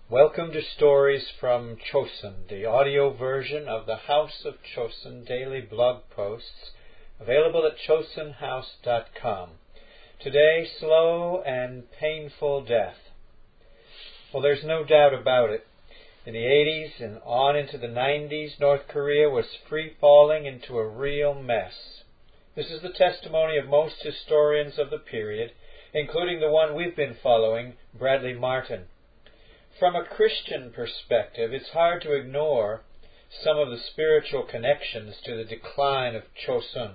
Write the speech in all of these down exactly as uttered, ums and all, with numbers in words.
Welcome to Stories from Chosun, the audio version of the House of Chosun daily blog posts, available at chosun house dot com. Today, slow and painful death. Well, there's no doubt about it. In the eighties and on into the nineties, North Korea was free-falling into a real mess. This is the testimony of most historians of the period, including the one we've been following, Bradley Martin. From a Christian perspective, it's hard to ignore some of the spiritual connections to the decline of Chosun.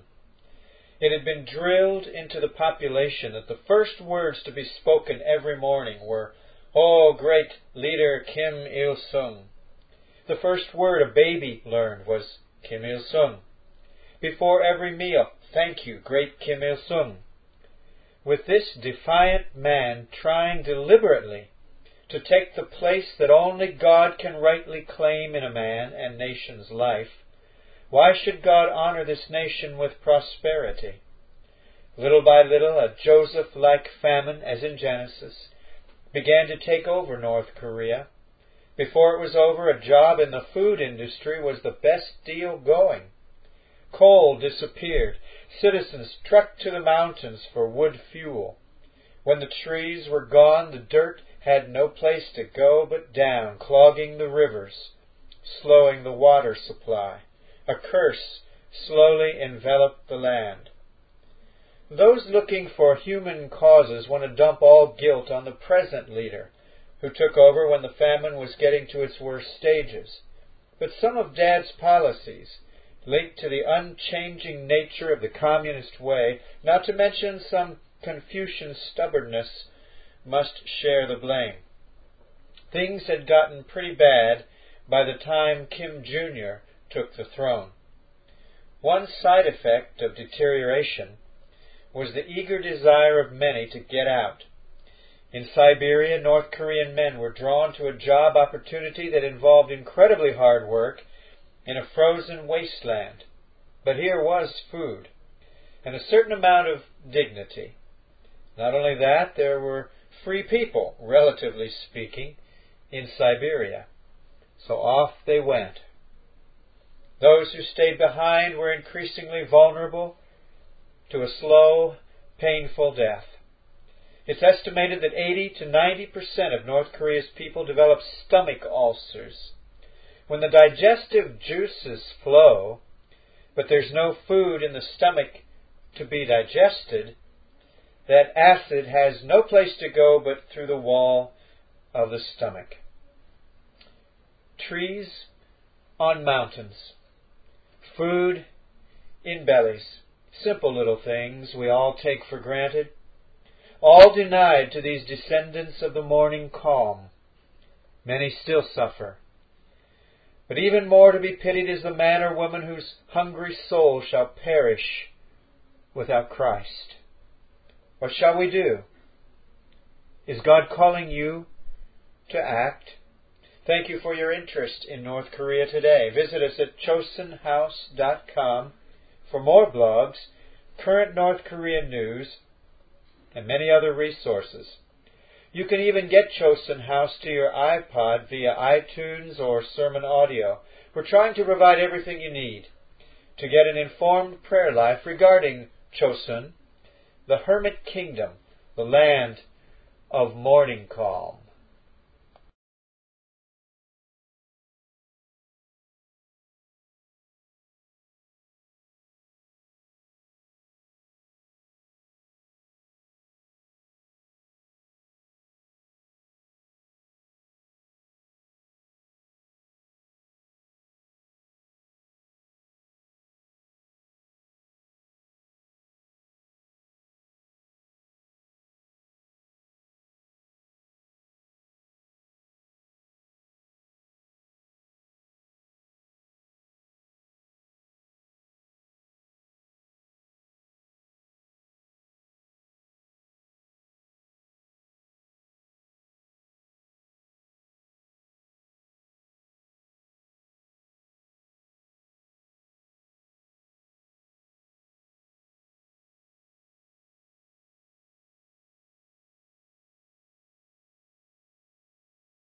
It had been drilled into the population that the first words to be spoken every morning were, "Oh, great leader Kim Il-sung." The first word a baby learned was Kim Il-sung. Before every meal, "Thank you, great Kim Il-sung." With this defiant man trying deliberately to take the place that only God can rightly claim in a man and nation's life, why should God honor this nation with prosperity? Little by little, a Joseph-like famine, as in Genesis, began to take over North Korea. Before it was over, a job in the food industry was the best deal going. Coal disappeared. Citizens trekked to the mountains for wood fuel. When the trees were gone, the dirt had no place to go but down, clogging the rivers, slowing the water supply. A curse slowly enveloped the land. Those looking for human causes want to dump all guilt on the present leader, who took over when the famine was getting to its worst stages. But some of Dad's policies, linked to the unchanging nature of the communist way, not to mention some Confucian stubbornness, must share the blame. Things had gotten pretty bad by the time Kim Junior took the throne. One side effect of deterioration was the eager desire of many to get out. In Siberia, North Korean men were drawn to a job opportunity that involved incredibly hard work in a frozen wasteland. But here was food, and a certain amount of dignity. Not only that, there were free people, relatively speaking, in Siberia. So off they went. Those who stayed behind were increasingly vulnerable to a slow, painful death. It's estimated that eighty to ninety percent of North Korea's people develop stomach ulcers. When the digestive juices flow, but there's no food in the stomach to be digested, that acid has no place to go but through the wall of the stomach. Trees on mountains. Food in bellies. Simple little things we all take for granted. All denied to these descendants of the morning calm. Many still suffer. But even more to be pitied is the man or woman whose hungry soul shall perish without Christ. What shall we do? Is God calling you to act? Thank you for your interest in North Korea today. Visit us at chosun house dot com for more blogs, current North Korean news, and many other resources. You can even get Chosun House to your iPod via iTunes or Sermon Audio. We're trying to provide everything you need to get an informed prayer life regarding Chosun, the hermit kingdom, the land of morning calm.